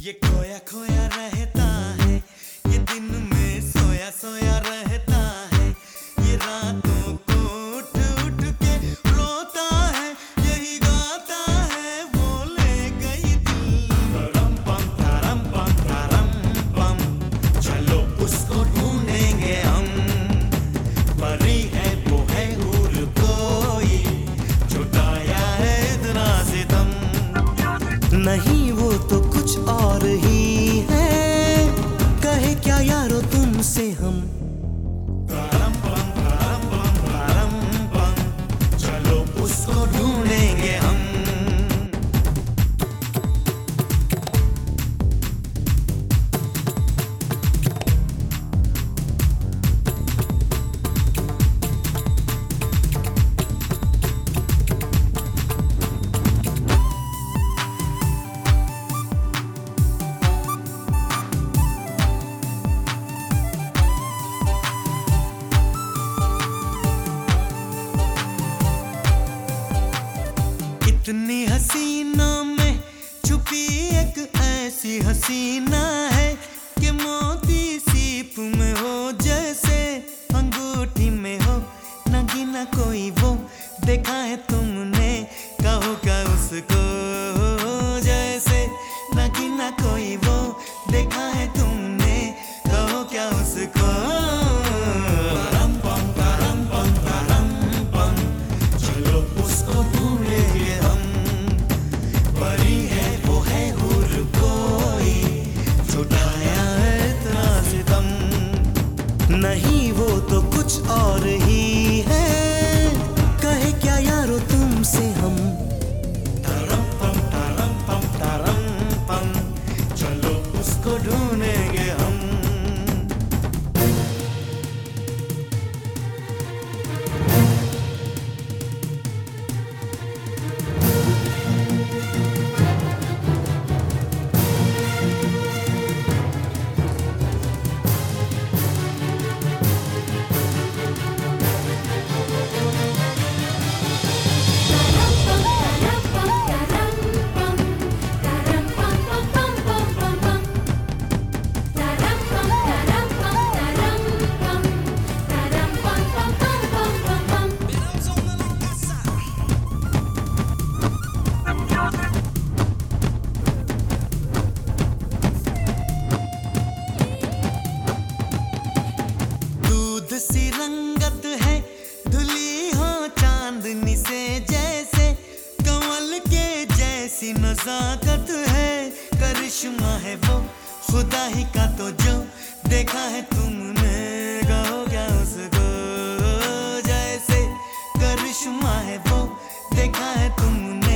ये खोया खोया रहता है, ये दिन में सोया सोया रहता है, ये रातों को उठ उठ के रोता है, यही गाता है वो ले गई दिल। तरम पम तरम पम, चलो उसको ढूंढेंगे हम। परी है वो है हूर कोई, छुटाया है इतना सितम। नहीं वो तो कुछ और ही है, कहे क्या यारो तुमसे हम। तरम पम, चलो उसको ढूंढेंगे हम। इतनी हसीना में छुपी एक ऐसी हसीना है कि मोती सीप में हो जैसे अंगूठी में हो, नगीना कोई वो देखा है तुमने, कहो क्या उसको जैसे नगीना कोई वो देखा है तुमने, कहो क्या उसको। तरम पम, चलो उसको ढूंढेंगे हम। परी है वो है हूर कोई, छुटाया है इतना सितम। नहीं वो तो कुछ और ही है, कहे क्या यारो तुमसे हम। तरम पम, चलो उसको ढूंढेंगे हम। सी रंगत है धुली हो चांदनी से जैसे, कमल के जैसी नजाकत है, करिश्मा है वो खुदा ही का तो जो देखा है तुमने, कहो क्या उसको जैसे करिश्मा है वो देखा है तुमने।